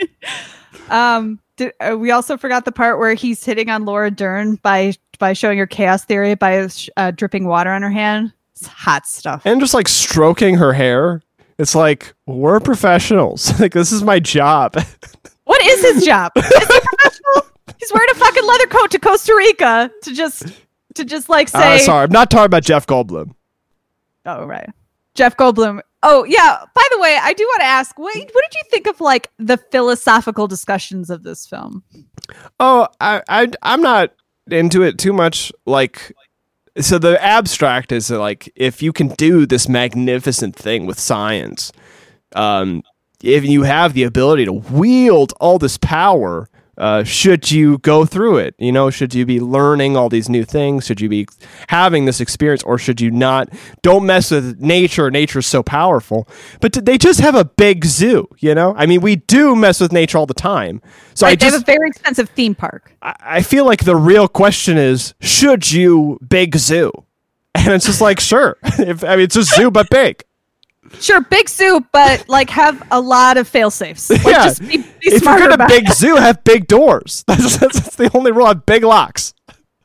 um, did, uh, we also forgot the part where he's hitting on Laura Dern by by showing her chaos theory by uh, dripping water on her hand. It's hot stuff. And just like stroking her hair. It's like, we're professionals. Like this is my job. What is his job? Is he professional? He's wearing a fucking leather coat to Costa Rica to just to just like say. Uh, sorry, I'm not talking about Jeff Goldblum. Oh right, Jeff Goldblum. Oh yeah. By the way, I do want to ask, what what did you think of like the philosophical discussions of this film? Oh, I, I, I'm not into it too much. Like, so the abstract is like, if you can do this magnificent thing with science, um, if you have the ability to wield all this power, uh, should you go through it? You know, should you be learning all these new things? Should you be having this experience, or should you not? Don't mess with nature. Nature's so powerful. But t- they just have a big zoo, you know? I mean, we do mess with nature all the time. So Right, I they just have a very expensive theme park. I I feel like the real question is, should you big zoo? And it's just like, sure. If, I mean, it's a zoo, but big. Sure, big zoo, but like have a lot of fail safes. Like, Yeah. just be, be If you're smarter going to about big it. zoo, have big doors. That's, that's, that's the only rule. Have big locks.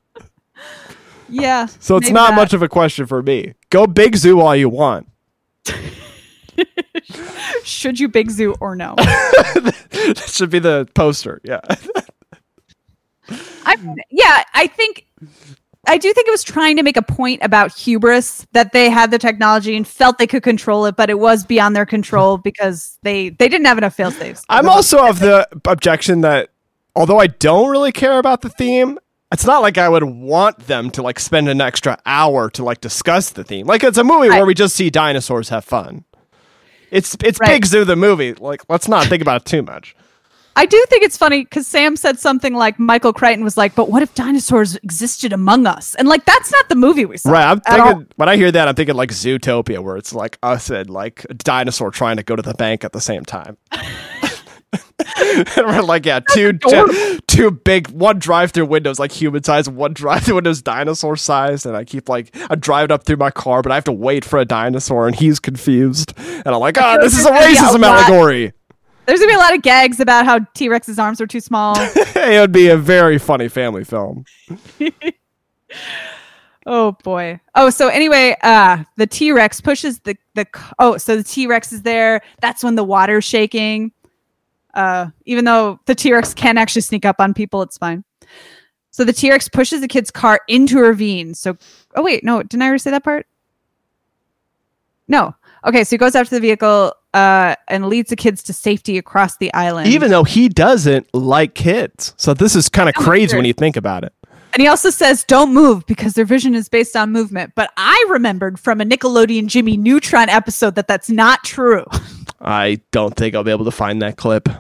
Yeah. So it's maybe not that. much of a question for me. Go big zoo all you want. Should you big zoo or no? That should be the poster. Yeah. I yeah, I think I do think it was trying to make a point about hubris that they had the technology and felt they could control it, but it was beyond their control because they they didn't have enough fail safes. I'm also of the objection that although I don't really care about the theme, it's not like I would want them to like spend an extra hour to like discuss the theme. Like it's a movie Right. where we just see dinosaurs have fun. It's it's Right. Big Zoo the movie. Like let's not think about it too much. I do think it's funny because Sam said something like Michael Crichton was like, but what if dinosaurs existed among us? And like, that's not the movie we saw. Right. I'm at all. thinking, when I hear that, I'm thinking like Zootopia, where it's like us and like a dinosaur trying to go to the bank at the same time. And we're like, yeah, two, two, two big, one drive-through windows like human size, one drive-through windows dinosaur sized, and I keep like, I'm driving up through my car, but I have to wait for a dinosaur, and he's confused, and I'm like, ah, oh, this is a racism allegory. There's gonna be a lot of gags about how T-Rex's arms are too small. It would be a very funny family film. Oh boy. Oh, so anyway, uh, the T-Rex pushes the the. Oh, so the T-Rex is there. That's when the water's shaking. Uh, even though the T-Rex can actually sneak up on people, it's fine. So the T-Rex pushes the kid's car into a ravine. So, oh wait, no, didn't I already say that part? No. Okay, so he goes after the vehicle uh, and leads the kids to safety across the island. Even though he doesn't like kids. So this is kind of Oh, crazy sure. when you think about it. And he also says, don't move because their vision is based on movement. But I remembered from a Nickelodeon Jimmy Neutron episode that that's not true. I don't think I'll be able to find that clip.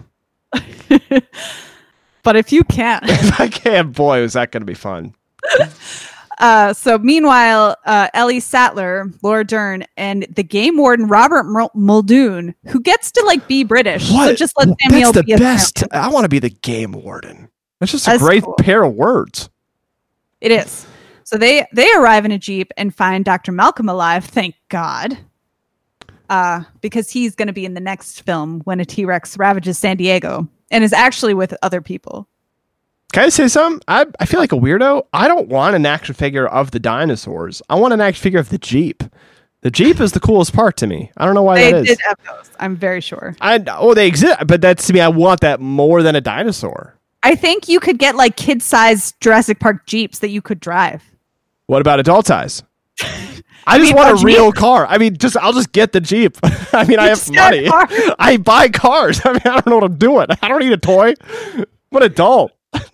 But if you can. If I can, boy, is that going to be fun. Uh, so meanwhile, uh, Ellie Sattler, Laura Dern, and the game warden Robert Mul- Muldoon, who gets to like be British. What? So just let Samuel That's the be a best. Samuel. I want to be the game warden. That's just a That's great cool. pair of words. It is. So they they arrive in a Jeep and find Doctor Malcolm alive, thank God. Uh, because he's going to be in the next film when a T-Rex ravages San Diego and is actually with other people. Can I say something? I, I feel like a weirdo. I don't want an action figure of the dinosaurs. I want an action figure of the Jeep. The Jeep is the coolest part to me. I don't know why They that is. did have those, I'm very sure. I, oh, they exist, but that's to me, I want that more than a dinosaur. I think you could get like kid-sized Jurassic Park Jeeps that you could drive. What about adult size? I just mean, want a a real Jeep? car. I mean, just I'll just get the Jeep. I mean, I have just get a money. car. I buy cars. I mean, I don't know what I'm doing. I don't need a toy. What adult?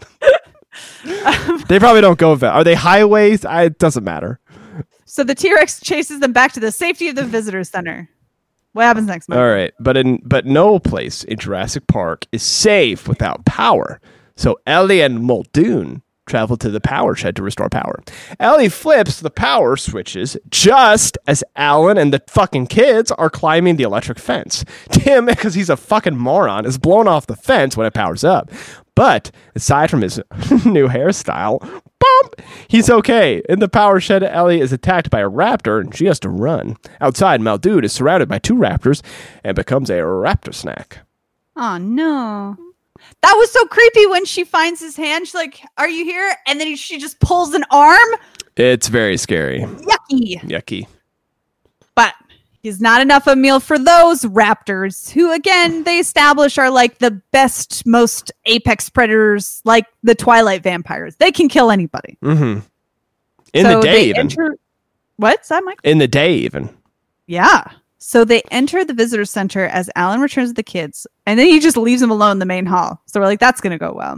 They probably don't go that. Are they highways? I, it doesn't matter. So the T-Rex chases them back to the safety of the visitor center. What happens next, Mike? All right, but in but no place in Jurassic Park is safe without power. So Ellie and Muldoon travel to the power shed to restore power. Ellie flips the power switches just as Alan and the fucking kids are climbing the electric fence. Tim, because he's a fucking moron, is blown off the fence when it powers up. But aside from his new hairstyle, bump, he's okay. In the power shed, Ellie is attacked by a raptor and she has to run. Outside, Muldoon is surrounded by two raptors and becomes a raptor snack. Oh, no. That was so creepy when she finds his hand. She's like, are you here? And then he, she just pulls an arm. It's very scary. Yucky. Yucky. But he's not enough of a meal for those raptors, who, again, they establish are like the best, most apex predators, like the Twilight vampires. They can kill anybody. Mm-hmm. In So the day, they even. enter- What's that, Mike? In the day, even. Yeah. So they enter the visitor center as Alan returns with the kids, and then he just leaves them alone in the main hall. So we're like, that's going to go well.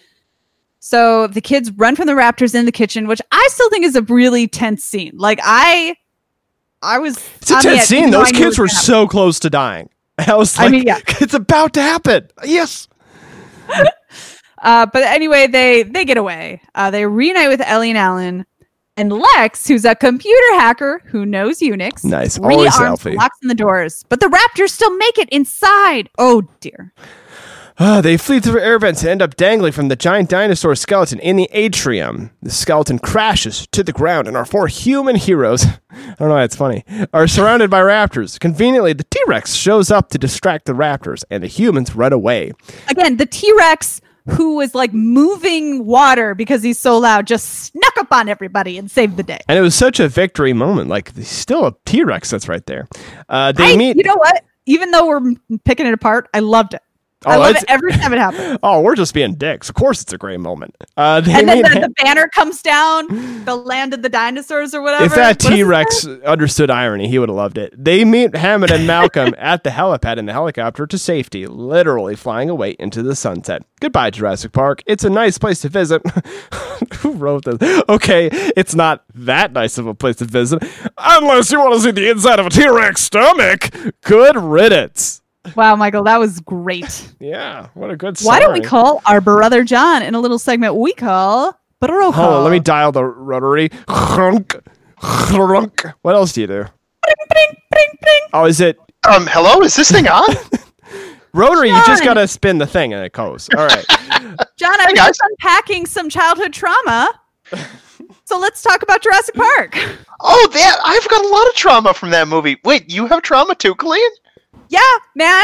So the kids run from the raptors in the kitchen, which I still think is a really tense scene. Like I, I was. It's a on the tense edge, scene. even though I Those knew it kids were was gonna so close to dying. I was I like, mean, yeah. it's about to happen. Yes. happen. Uh, but anyway, they they get away. Uh, they reunite with Ellie and Alan. And Lex, who's a computer hacker who knows Unix, Nice. Always rearms healthy. and locks in the doors. But the raptors still make it inside. Oh, dear. Uh, they flee through air vents and end up dangling from the giant dinosaur skeleton in the atrium. The skeleton crashes to the ground, and our four human heroes, I don't know why it's funny, are surrounded by raptors. Conveniently, the T-Rex shows up to distract the raptors, and the humans run away. Again, the T-Rex, who was like moving water because he's so loud, just snuck up on everybody and saved the day. And it was such a victory moment. Like, there's still a T-Rex that's right there. Uh, they I, meet... You know what? Even though we're picking it apart, I loved it. Oh, I love it's- it every time it happens. Oh, we're just being dicks. Of course it's a great moment. Uh, they And then meet the, the banner comes down, the land of the dinosaurs or whatever. If that What is it? T-Rex understood irony, he would have loved it. They meet Hammond and Malcolm at the helipad in the helicopter to safety, literally flying away into the sunset. Goodbye, Jurassic Park. It's a nice place to visit. Who wrote this? Okay, it's not that nice of a place to visit. Unless you want to see the inside of a T-Rex stomach. Good riddance. Wow, Michael, that was great. Yeah, what a good Why don't we summary. call our brother John in a little segment we call Broco? Hold on, let me dial the rotary. Chrunk, chrunk. What else do you do? Bring, bring, bring. Oh, is it Um, hello, is this thing on? rotary? You just John. gotta spin the thing and it goes. All right. John, I Hey, was guys. just unpacking some childhood trauma. So let's talk about Jurassic Park. Oh, that I've got a lot of trauma from that movie. Wait, you have trauma too, Colleen? Yeah, man.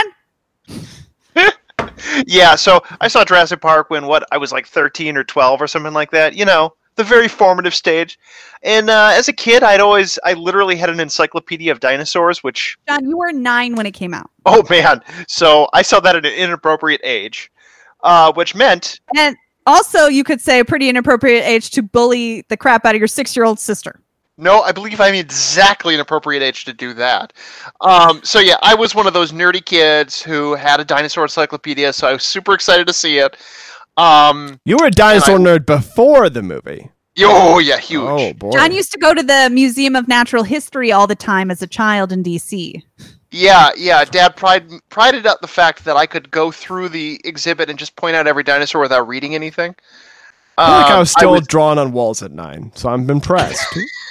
Yeah, so I saw Jurassic Park when what I was like thirteen or twelve or something like that. You know, the very formative stage. And uh, as a kid, I'd always, I literally had an encyclopedia of dinosaurs, which, John, you were nine when it came out. oh man, so I saw that at an inappropriate age, uh, which meant, And also, you could say a pretty inappropriate age to bully the crap out of your six-year-old sister. no, I believe I'm exactly an appropriate age to do that. Um, so yeah, I was one of those nerdy kids who had a dinosaur encyclopedia, so I was super excited to see it. Um, You were a dinosaur And I- nerd before the movie. oh yeah, huge. Oh boy. John used to go to the Museum of Natural History all the time as a child in D C. Yeah, yeah. Dad pride, prided up the fact that I could go through the exhibit and just point out every dinosaur without reading anything. I feel like I Um, was still drawn on walls at nine, so I'm impressed.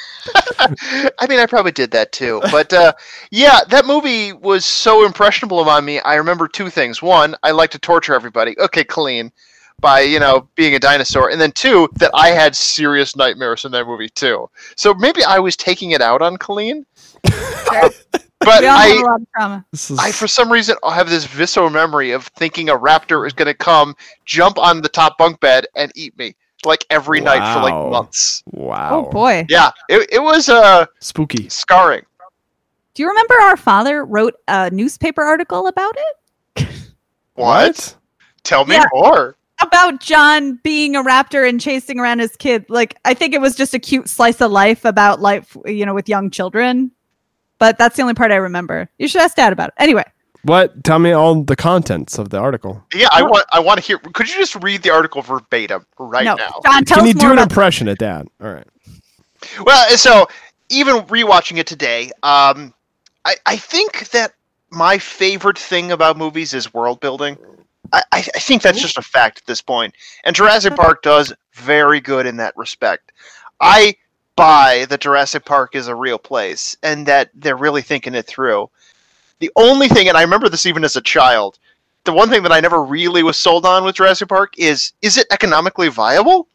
I mean, I probably did that too. But uh, yeah, that movie was so impressionable on me. I remember two things. One, I like to torture everybody. Okay, Colleen, by, you know, being a dinosaur. And then two, that I had serious nightmares in that movie too. So maybe I was taking it out on Colleen. Uh, but We all have I, a lot of trauma. This is I, for some reason, I have this visceral memory of thinking a raptor is going to come, jump on the top bunk bed, and eat me. Like every night for like Wow. months. wow. Oh, boy. Yeah, it, it was uh, Spooky. scarring. Do you remember our father wrote a newspaper article about it? What? Tell me Yeah. more. About John being a raptor and chasing around his kid. Like, I think it was just a cute slice of life about life, you know, with young children. But that's the only part I remember. You should ask Dad about it. Anyway, What? Tell me all the contents of the article. Yeah, I want I want to hear. Could you just read the article verbatim right no. now? John, tell Can us you more do an about impression of Dad? All right. Well, so even rewatching it today, um, I I think that my favorite thing about movies is world building. I, I I think that's just a fact at this point, and Jurassic Park does very good in that respect. I buy that Jurassic Park is a real place and that they're really thinking it through. The only thing, and I remember this even as a child, the one thing that I never really was sold on with Jurassic Park is, is it economically viable?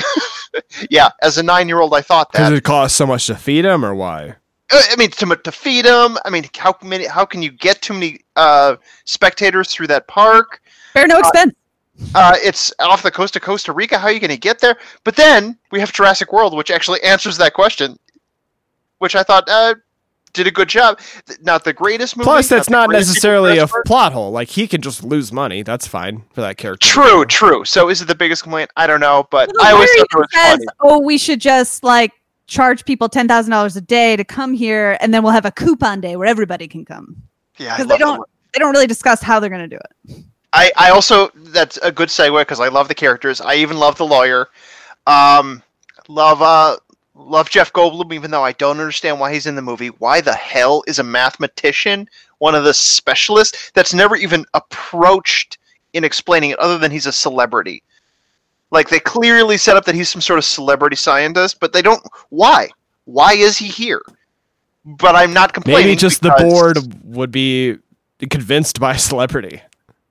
Yeah, as a nine-year-old, I thought Does that. it cost so much to feed him, or why? Uh, I mean, to, to feed them. I mean, how many? How can you get too many uh, spectators through that park? Bear no expense. Uh, it's off the coast of Costa Rica. How are you going to get there? But then we have Jurassic World, which actually answers that question, which I thought uh, did a good job. Th- Not the greatest movie. Plus, that's the not greatest necessarily a Jurassic Park. plot hole. Like, he can just lose money. That's fine for that character. True, true. So is it the biggest complaint? I don't know, but Well, I the always lawyer thought it was says, funny. oh, we should just like charge people ten thousand dollars a day to come here, and then we'll have a coupon day where everybody can come. Yeah, I Because love they the don't, they don't really discuss how they're going to do it. I, I also, that's a good segue because I love the characters. I even love the lawyer. Um, love uh, love Jeff Goldblum, even though I don't understand why he's in the movie. Why the hell is a mathematician one of the specialists that's never even approached in explaining it other than he's a celebrity? Like, they clearly set up that he's some sort of celebrity scientist, but they don't. Why? Why is he here? But I'm not complaining. Maybe just the because- board would be convinced by a celebrity.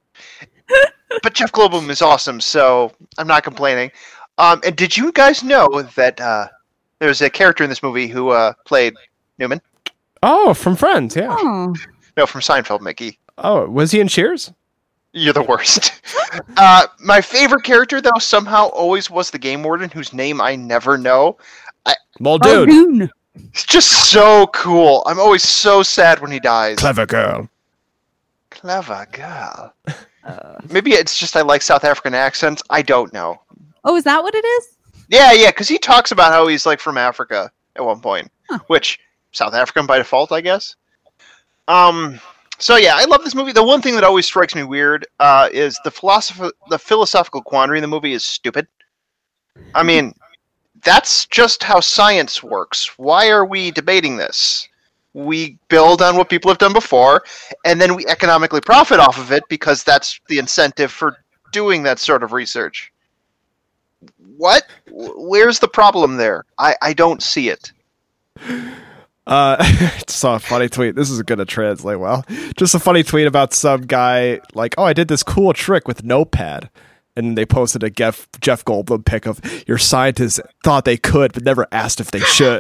But Jeff Goldblum is awesome, so I'm not complaining. Um, and did you guys know that uh, there's a character in this movie who uh, played Newman? Oh, from Friends, yeah. Oh. No, from Seinfeld, Mickey. Oh, was he in Cheers? You're the worst. uh, my favorite character, though, somehow always was the game warden, whose name I never know. Well, Oh, dude. Dune. It's just so cool. I'm always so sad when he dies. Clever girl. Clever girl. Maybe it's just I like South African accents. I don't know. Oh, is that what it is? Yeah, yeah, because he talks about how he's like from Africa at one point, Huh. which South African by default, I guess. Um. So yeah, I love this movie. The one thing that always strikes me weird uh, is the philosoph- the philosophical quandary in the movie is stupid. I mean, that's just how science works. Why are we debating this? we build on what people have done before, and then we economically profit off of it because that's the incentive for doing that sort of research. What? Where's the problem there? I, I don't see it. Uh, I saw a funny tweet. This is going to translate well. Just a funny tweet about some guy like, oh, I did this cool trick with Notepad. And they posted a Jeff, Jeff Goldblum pic of your scientists thought they could, but never asked if they should.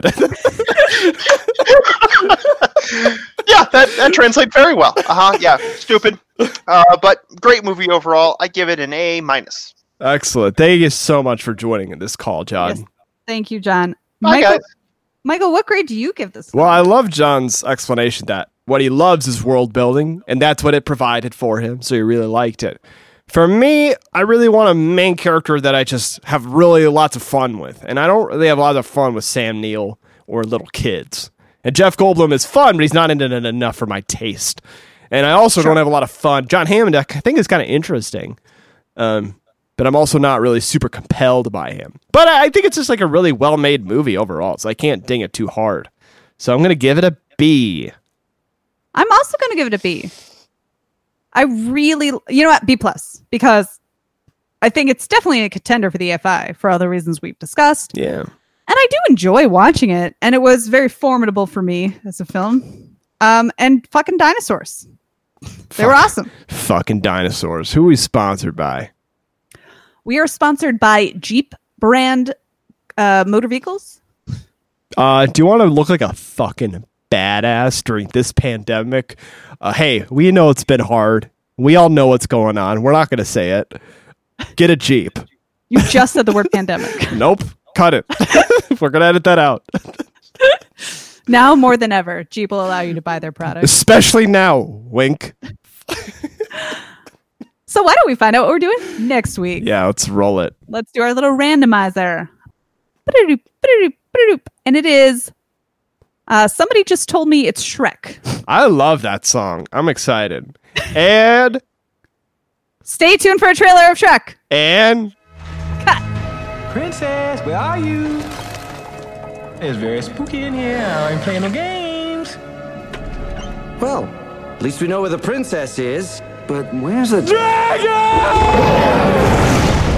Yeah, that, that translates very well. Uh-huh, yeah, stupid. Uh, but great movie overall. I give it an A minus. Excellent. Thank you so much for joining in this call, John. Yes. Thank you, John. Bye, Michael, guys. Michael, what grade do you give this Well, one? I love John's explanation that what he loves is world building, and that's what it provided for him, so he really liked it. For me, I really want a main character that I just have really lots of fun with, and I don't really have a lot of fun with Sam Neill or little kids. And Jeff Goldblum is fun, but he's not in it enough for my taste. And I also sure. don't have a lot of fun. John Hammond, I think, is kind of interesting, um, but I'm also not really super compelled by him. But I think it's just like a really well-made movie overall, so I can't ding it too hard. So I'm going to give it a B. I'm also going to give it a B. I really, you know what, B plus, because I think it's definitely a contender for the A F I for all the reasons we've discussed. Yeah. And I do enjoy watching it, and it was very formidable for me as a film. Um, and fucking dinosaurs. They Fuck, were awesome. Fucking dinosaurs. Who are we sponsored by? We are sponsored by Jeep brand uh, motor vehicles. Uh, do you want to look like a fucking badass during this pandemic? Uh, hey, we know it's been hard. We all know what's going on. We're not going to say it. Get a Jeep. You just said the word pandemic. Nope. Cut it. We're going to edit that out. Now more than ever, Jeep will allow you to buy their products. Especially now. Wink. So why don't we find out what we're doing next week? Yeah, let's roll it. Let's do our little randomizer. And it is... Uh, somebody just told me it's Shrek. I love that song. I'm excited. And... Stay tuned for a trailer of Shrek. And... Cut. Princess, where are you? It's very spooky in here. I ain't playing no games. Well, at least we know where the princess is. But where's the dragon?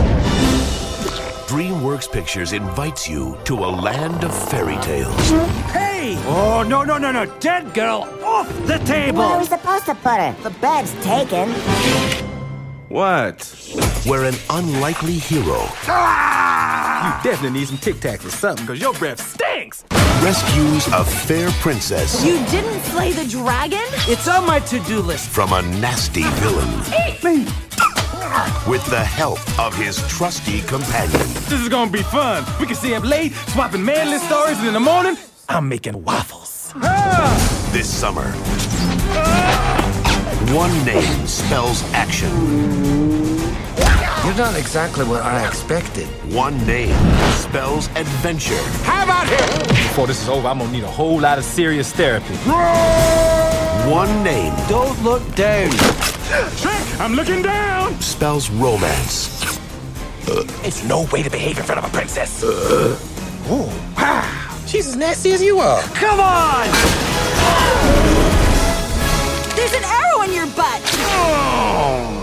DreamWorks Pictures invites you to a land of fairy tales. Hey! Oh, no, no, no, no. Dead girl off the table! Where are we supposed to put her? The bed's taken. What? Where an unlikely hero... Ah! You definitely need some Tic Tacs or something, because your breath stinks! ...rescues a fair princess... You didn't slay the dragon? It's on my to-do list. ...from a nasty villain. Eat me! With the help of his trusty companion. This is gonna be fun. We can stay up late, swapping manly stories, and in the morning, I'm making waffles. Ah! This summer, ah! one name spells action. You're not exactly what I expected. One name spells adventure. How about him? Before this is over, I'm gonna need a whole lot of serious therapy. One name. Don't look down. Shrek, I'm looking down. Spells romance. Uh, it's no way to behave in front of a princess. Uh, oh, wow. She's as nasty as you are. Come on! There's an arrow in your butt. Oh.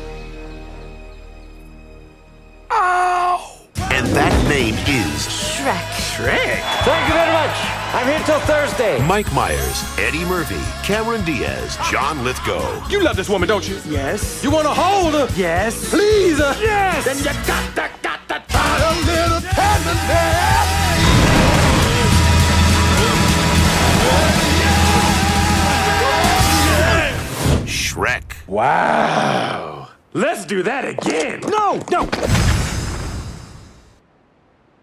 Oh. And that name is Shrek. Shrek. Thank you very much. I'm here till Thursday. Mike Myers, Eddie Murphy, Cameron Diaz, John Lithgow. You love this woman, don't you? Yes. You want to hold her? Yes. Please her? Yes. Then you got to, got to try a little tenderness. Shrek. Wow. Let's do that again. No, no.